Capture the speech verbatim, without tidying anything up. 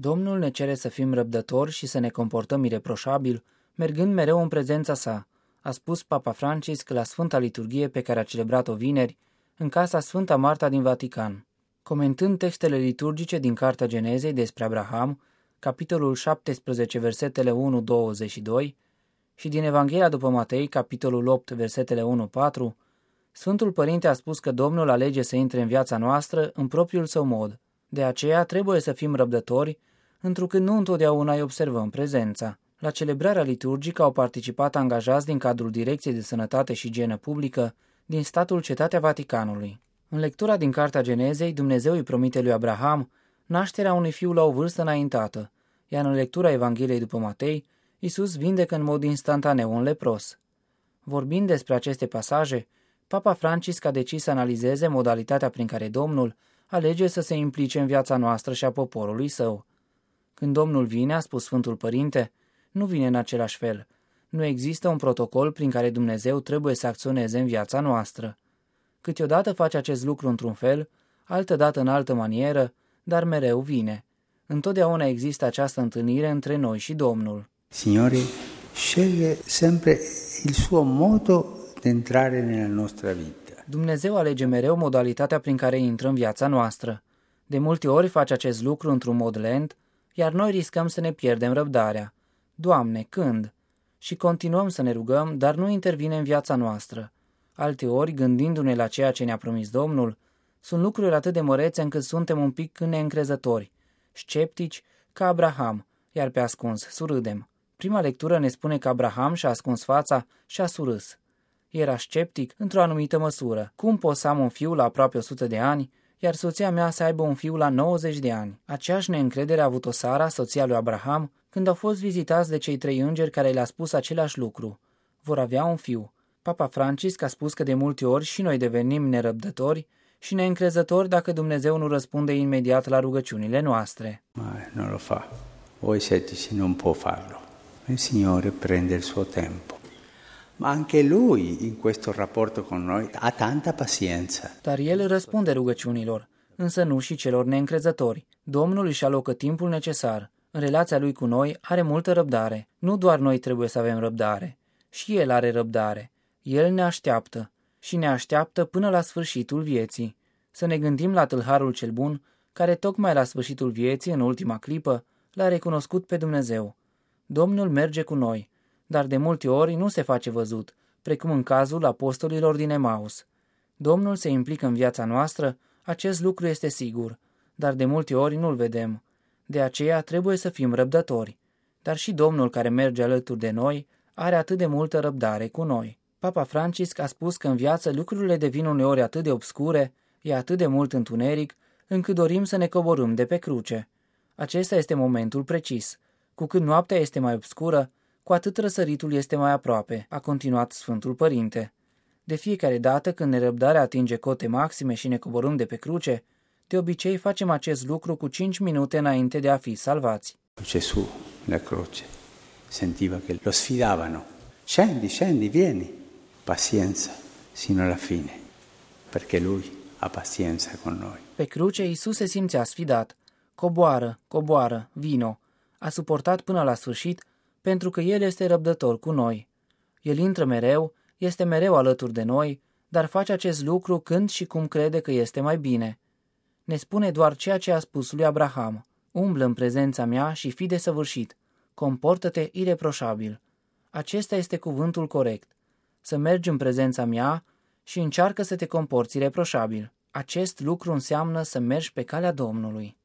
Domnul ne cere să fim răbdători și să ne comportăm ireproșabil, mergând mereu în prezența sa, a spus Papa Francisc la Sfânta Liturghie pe care a celebrat-o vineri, în casa Sfânta Marta din Vatican. Comentând textele liturgice din Cartea Genezei despre Abraham, capitolul șaptesprezece, versetele unu douăzeci și doi, și din Evanghelia după Matei, capitolul opt, versetele unu patru, Sfântul Părinte a spus că Domnul alege să intre în viața noastră în propriul său mod. De aceea trebuie să fim răbdători, întrucât nu întotdeauna îi observăm prezența. La celebrarea liturgică au participat angajați din cadrul Direcției de Sănătate și Igienă Publică din statul Cetatea Vaticanului. În lectura din Cartea Genezei, Dumnezeu îi promite lui Abraham nașterea unui fiu la o vârstă înaintată, iar în lectura Evangheliei după Matei, Iisus vindecă în mod instantaneu un lepros. Vorbind despre aceste pasaje, Papa Francisc a decis să analizeze modalitatea prin care Domnul alege să se implice în viața noastră și a poporului său. Când Domnul vine, a spus Sfântul Părinte, nu vine în același fel. Nu există un protocol prin care Dumnezeu trebuie să acționeze în viața noastră. Câteodată face acest lucru într-un fel, altădată în altă manieră, dar mereu vine. Întotdeauna există această întâlnire între noi și Domnul. Signore, sceglie sempre il suo modo di entrare nella nostra vita. Dumnezeu alege mereu modalitatea prin care intră în viața noastră. De multe ori face acest lucru într-un mod lent, iar noi riscăm să ne pierdem răbdarea. Doamne, când? Și continuăm să ne rugăm, dar nu intervine în viața noastră. Alteori, gândindu-ne la ceea ce ne-a promis Domnul, sunt lucruri atât de mărețe încât suntem un pic neîncrezători, sceptici ca Abraham, iar pe ascuns surâdem. Prima lectură ne spune că Abraham și-a ascuns fața și a surâs. Era sceptic într-o anumită măsură. Cum pot să am un fiu la aproape o sută de ani, iar soția mea să aibă un fiu la nouăzeci de ani? Aceeași neîncredere a avut-o Sara, soția lui Abraham, când au fost vizitați de cei trei îngeri care le-a spus același lucru. Vor avea un fiu. Papa Francisc a spus că de multe ori și noi devenim nerăbdători și neîncrezători dacă Dumnezeu nu răspunde imediat la rugăciunile noastre. Ma non lo fa. Voi scettici non può farlo. Il Signore prende il suo tempo. Ma anche Lui, in questo rapporto con noi, ha tanta pazienza. Dar El răspunde rugăciunilor, însă nu și celor neîncrezători. Domnul își alocă timpul necesar. În relația Lui cu noi are multă răbdare. Nu doar noi trebuie să avem răbdare. Și El are răbdare. El ne așteaptă și ne așteaptă până la sfârșitul vieții. Să ne gândim la tâlharul cel bun, care tocmai la sfârșitul vieții, în ultima clipă, l-a recunoscut pe Dumnezeu. Domnul merge cu noi, dar de multe ori nu se face văzut, precum în cazul apostolilor din Emaus. Domnul se implică în viața noastră, acest lucru este sigur, dar de multe ori nu-l vedem. De aceea trebuie să fim răbdători. Dar și Domnul care merge alături de noi are atât de multă răbdare cu noi. Papa Francisc a spus că în viață lucrurile devin uneori atât de obscure, e atât de mult întuneric, încât dorim să ne coborâm de pe cruce. Acesta este momentul precis. Cu cât noaptea este mai obscură, cu atât răsăritul este mai aproape, a continuat Sfântul Părinte. De fiecare dată când nerăbdarea atinge cote maxime și ne coborâm de pe cruce, de obicei facem acest lucru cu cinci minute înainte de a fi salvați. Gesù, la croce, sentiva che lo sfidavano. Scendi, scendi, vieni. Pazienza sino alla fine, perché Lui ha pazienza con noi. Pe cruce Iisus se simțea sfidat. Coboară, coboară, vino. A suportat până la sfârșit, pentru că El este răbdător cu noi. El intră mereu, este mereu alături de noi, dar face acest lucru când și cum crede că este mai bine. Ne spune doar ceea ce a spus lui Abraham. Umblă în prezența mea și fii desăvârșit. Comportă-te ireproșabil. Acesta este cuvântul corect. Să mergi în prezența mea și încearcă să te comporți ireproșabil. Acest lucru înseamnă să mergi pe calea Domnului.